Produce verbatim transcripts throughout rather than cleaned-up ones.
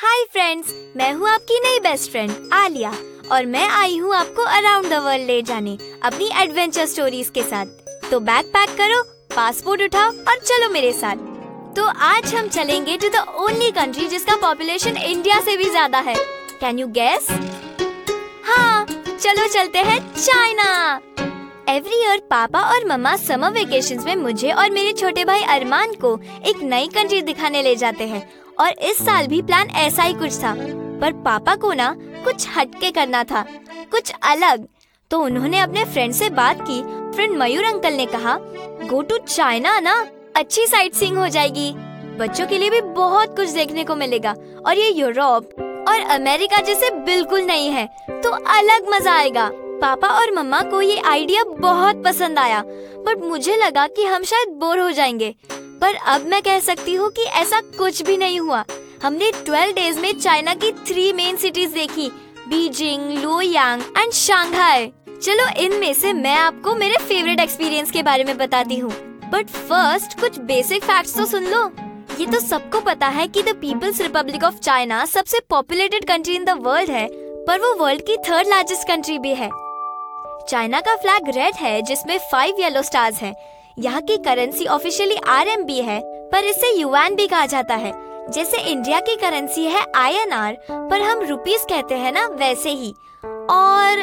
Hi friends, मैं हूँ आपकी नई बेस्ट फ्रेंड आलिया और मैं आई हूँ आपको अराउंड द वर्ल्ड ले जाने अपनी एडवेंचर स्टोरीज के साथ। तो बैग पैक करो, पासपोर्ट उठाओ और चलो मेरे साथ। तो आज हम चलेंगे टू द ओनली कंट्री जिसका पॉपुलेशन इंडिया से भी ज्यादा है। Can you guess? हाँ, चलो चलते हैं चाइना। एवरी ईयर पापा और मम्मा समर वेकेशंस में मुझे और मेरे छोटे भाई अरमान को एक नई कंट्री दिखाने ले जाते हैं और इस साल भी प्लान ऐसा ही कुछ था, पर पापा को ना कुछ हटके करना था, कुछ अलग। तो उन्होंने अपने फ्रेंड से बात की। फ्रेंड मयूर अंकल ने कहा, गो टू चाइना ना, अच्छी साइट सीइंग हो जाएगी, बच्चों के लिए भी बहुत कुछ देखने को मिलेगा और ये यूरोप और अमेरिका जैसे बिल्कुल नहीं है, तो अलग मजा आएगा। पापा और मम्मा को ये आइडिया बहुत पसंद आया, बट मुझे लगा कि हम शायद बोर हो जाएंगे। पर अब मैं कह सकती हूँ कि ऐसा कुछ भी नहीं हुआ। हमने ट्वेल्व डेज में चाइना की थ्री मेन सिटीज देखी, बीजिंग, लोयांग एंड शंघाई। चलो इनमें से मैं आपको मेरे फेवरेट एक्सपीरियंस के बारे में बताती हूँ, बट फर्स्ट कुछ बेसिक फैक्ट्स तो सुन लो। ये तो सबको पता है कि the People's Republic of China सबसे populated country in the world है, पर वो वर्ल्ड की थर्ड लार्जेस्ट कंट्री भी है। चाइना का फ्लैग रेड है जिसमें फाइव येलो स्टार्स हैं। यहाँ की currency officially R M B है, पर इसे युआन भी कहा जाता है। जैसे इंडिया की करेंसी है आई एन आर, पर हम रुपीस कहते हैं ना, वैसे ही। और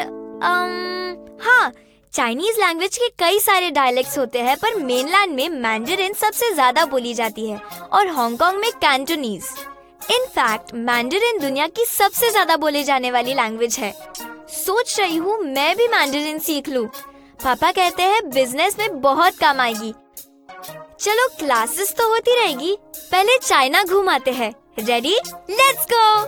अम, हाँ, चाइनीज लैंग्वेज के कई सारे डायलेक्ट्स होते हैं, पर मेनलैंड में मैंडरिन सबसे ज्यादा बोली जाती है और हांगकांग में कैंटोनीज। इनफैक्ट मैंडरिन दुनिया की सबसे ज्यादा बोले जाने वाली लैंग्वेज है। सोच रही हूँ मैं भी मैंडरिन सीख लूँ। पापा कहते हैं बिजनेस में बहुत काम आएगी। चलो क्लासेस तो होती रहेगी, पहले चाइना घुमाते हैं। रेडी? Let's go.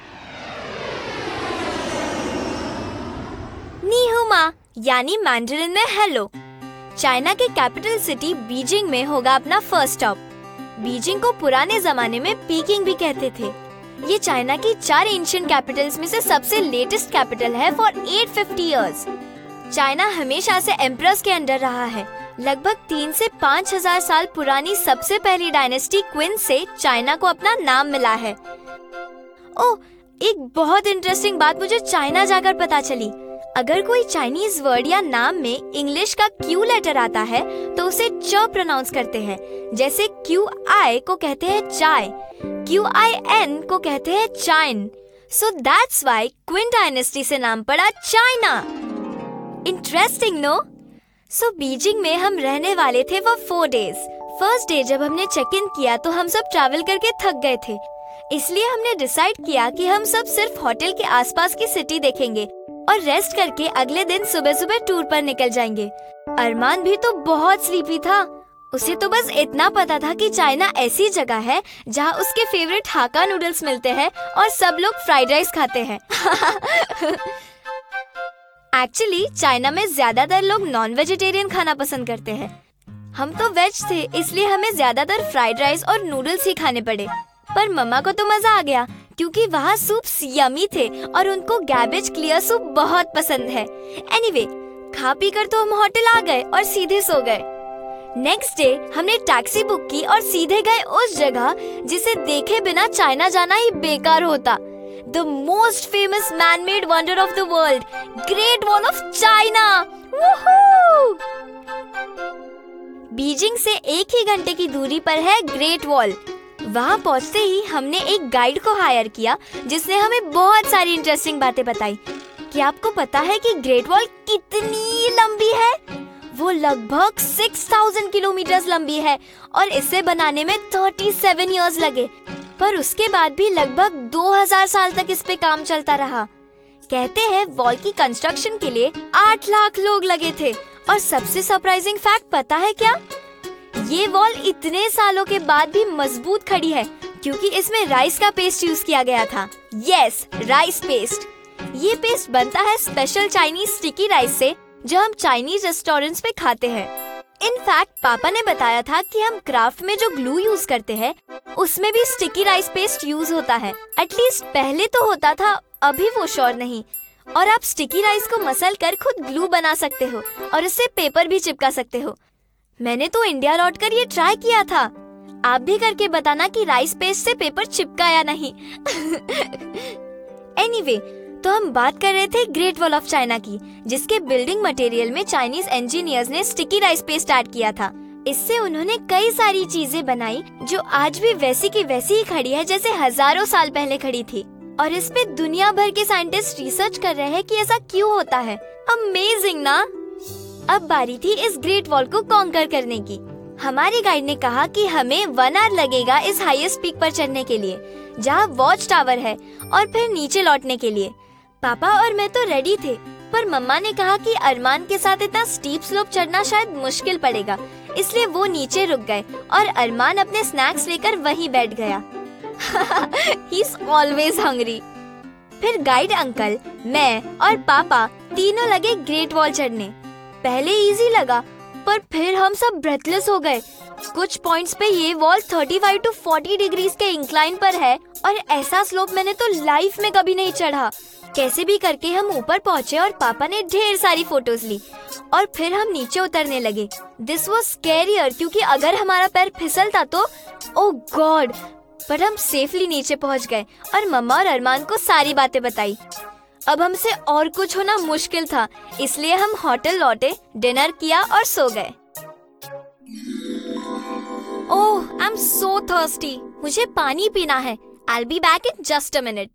नी हूँ माँ, यानी मैंडरिन में हेलो। चाइना के कैपिटल सिटी बीजिंग में होगा अपना फर्स्ट स्टॉप। बीजिंग को पुराने जमाने में पीकिंग भी कहते थे। ये चाइना की चार एंशिएंट कैपिटल्स में से सबसे लेटेस्ट कैपिटल है for eight fifty years. China हमेशा से एम्परर्स के अंडर रहा है। लगभग तीन से पाँच हजार साल पुरानी सबसे पहली डायनेस्टी क्विन से चाइना को अपना नाम मिला है। ओह, एक बहुत इंटरेस्टिंग बात मुझे चाइना जाकर पता चली। अगर कोई चाइनीज वर्ड या नाम में इंग्लिश का क्यू लेटर आता है तो उसे च प्रोनाउंस करते हैं। जैसे क्यू आई को कहते हैं चाय, क्यू आई एन को कहते हैं चाइन। So that's why Qin dynasty से नाम पड़ा China. Interesting no? So Beijing में हम रहने वाले थे वो फोर डेज। फर्स्ट डे जब हमने चेक इन किया तो हम सब ट्रैवल करके थक गए थे, इसलिए हमने डिसाइड किया कि हम सब सिर्फ होटल के आसपास की सिटी देखेंगे और रेस्ट करके अगले दिन सुबह सुबह टूर पर निकल जाएंगे। अरमान भी तो बहुत स्लीपी था। उसे तो बस इतना पता था कि चाइना ऐसी जगह है जहाँ उसके फेवरेट हाका नूडल्स मिलते हैं और सब लोग फ्राइड राइस खाते हैं। एक्चुअली चाइना में ज्यादातर लोग नॉन वेजिटेरियन खाना पसंद करते हैं। हम तो वेज थे, इसलिए हमें ज्यादातर फ्राइड राइस और नूडल्स ही खाने पड़े। पर मम्मा को तो मजा आ गया क्योंकि वहाँ सूप्स यमी थे और उनको गैबेज क्लियर सूप बहुत पसंद है। एनीवे, खा पी कर तो हम होटल आ गए और सीधे सो गए। नेक्स्ट डे हमने टैक्सी बुक की और सीधे गए उस जगह जिसे देखे बिना चाइना जाना ही बेकार होता। The most famous man-made wonder of the world, Great Wall of China. Woohoo! Beijing से एक ही घंटे की दूरी पर है ग्रेट वॉल। वहाँ पहुँचते ही हमने एक गाइड को हायर किया जिसने हमें बहुत सारी इंटरेस्टिंग बातें बताई। क्या आपको पता है कि ग्रेट वॉल कितनी लंबी है? वो लगभग सिक्स थाउज़ेंड किलोमीटर लंबी है और इसे बनाने में थर्टी सेवन इयर्स लगे। पर उसके बाद भी लगभग दो हज़ार साल तक इस पे काम चलता रहा। कहते हैं वॉल की कंस्ट्रक्शन के लिए आठ लाख लोग लगे थे। और सबसे सरप्राइजिंग फैक्ट पता है क्या? ये वॉल इतने सालों के बाद भी मजबूत खड़ी है क्योंकि इसमें राइस का पेस्ट यूज किया गया था। Yes, rice paste. ये पेस्ट बनता है स्पेशल चाइनीज स्टिकी राइस से जो हम चाइनीज रेस्टोरेंट्स पे खाते हैं। इनफैक्ट पापा ने बताया था कि हम क्राफ्ट में जो ग्लू यूज करते हैं उसमें भी स्टिकी राइस पेस्ट यूज होता है। एटलीस्ट पहले तो होता था, अभी वो श्योर नहीं। और आप स्टिकी राइस को मसल कर खुद ग्लू बना सकते हो और उससे पेपर भी चिपका सकते हो। मैंने तो इंडिया लौटकर ये ट्राई किया था। आप भी करके बताना कि राइस पेस्ट से पेपर चिपका या नहीं। एनीवे, तो हम बात कर रहे थे ग्रेट वॉल ऑफ चाइना की, जिसके बिल्डिंग मटेरियल में चाइनीज इंजीनियर्स ने स्टिकी राइस पेस्ट ऐड किया था। इससे उन्होंने कई सारी चीजें बनाई जो आज भी वैसी की वैसी ही खड़ी है जैसे हजारों साल पहले खड़ी थी। और इस पे दुनिया भर के साइंटिस्ट रिसर्च कर रहे हैं कि ऐसा क्यों होता है। अमेजिंग ना। अब बारी थी इस ग्रेट वॉल को कॉन्कर करने की। हमारे गाइड ने कहा कि हमें वन आवर लगेगा इस हाईएस्ट पीक पर चढ़ने के लिए, जहाँ वॉच टावर है, और फिर नीचे लौटने के लिए। पापा और मैं तो रेडी थे, पर मम्मा ने कहा कि अरमान के साथ इतना स्टीप स्लोप चढ़ना शायद मुश्किल पड़ेगा, इसलिए वो नीचे रुक गए और अरमान अपने स्नैक्स लेकर वहीं बैठ गया। He is always hungry. फिर गाइड अंकल, मैं और पापा तीनों लगे ग्रेट वॉल चढ़ने। पहले इजी लगा, पर फिर हम सब ब्रेथलेस हो गए। कुछ पॉइंट्स पे ये वॉल पैंतीस टू चालीस डिग्रीज के इंक्लाइन पर है और ऐसा स्लोप मैंने तो लाइफ में कभी नहीं चढ़ा। कैसे भी करके हम ऊपर पहुँचे और पापा ने ढेर सारी फोटोज ली और फिर हम नीचे उतरने लगे। दिस वाज स्कैरियर, क्योंकि अगर हमारा पैर फिसलता तो ओह गॉड। पर हम सेफली नीचे पहुँच गए और मम्मा और अरमान को सारी बातें बताई। अब हमसे और कुछ होना मुश्किल था, इसलिए हम होटल लौटे, डिनर किया और सो गए। Oh, I am so thirsty. मुझे पानी पीना है। I'll be back in just a minute.